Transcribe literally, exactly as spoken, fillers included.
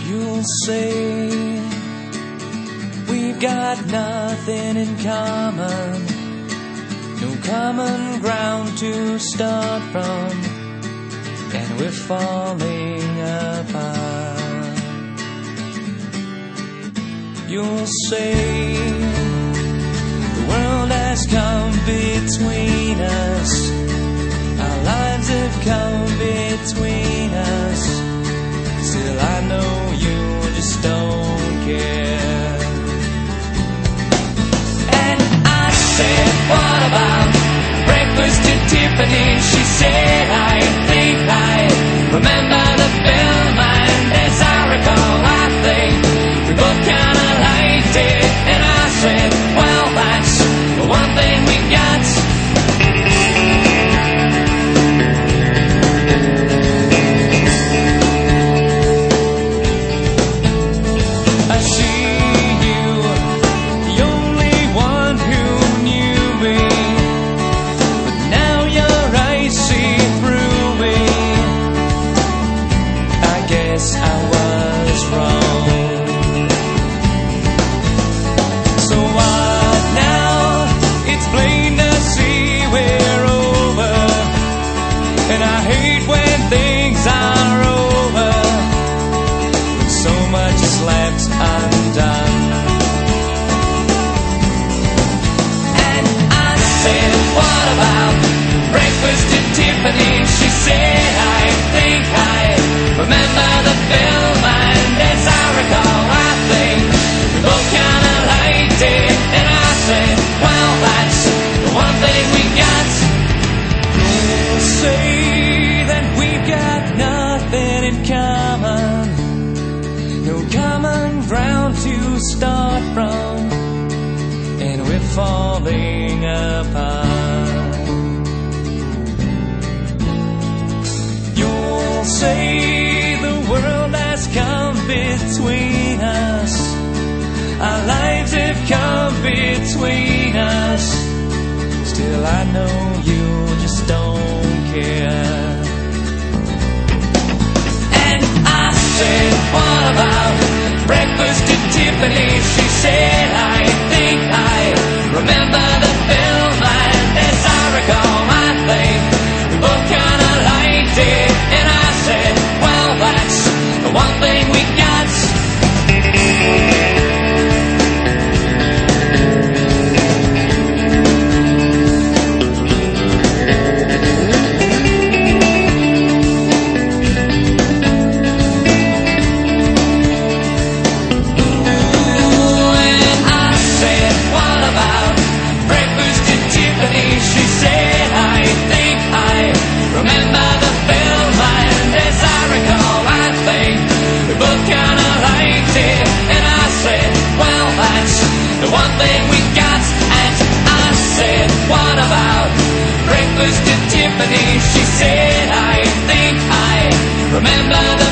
You'll say we've got nothing in common, no common ground to start from, and we're falling apart. You'll say the world has come between us, our lives have come between us. Still I know you just don't care. And I said, what about breakfast at Tiffany's? She said, I think I remember the film, and as I recall, I think we both kinda liked it. And I said, well, that's the one thing we got. She said, I think I remember the film, and as I recall, I think we both kinda liked it. And I said, well, that's the one thing we got. You'll say that we've got nothing in common, no common ground to start from, and we're falling apart. Say the world has come between us, our lives have come between us. Still I know you just don't care. And I said, what about breakfast at Tiffany's? She said, I think I remember the film, and as I recall, I think we both kinda liked it. And I said, well, that's the one thing we got. Ooh, and I said, what about breakfast at Tiffany's? She said, I think I remember the film, and as I recall, I think we both kinda liked it. And I said, well, that's the one thing we got. And I said, what about breakfast at Tiffany's? She said, I think I remember the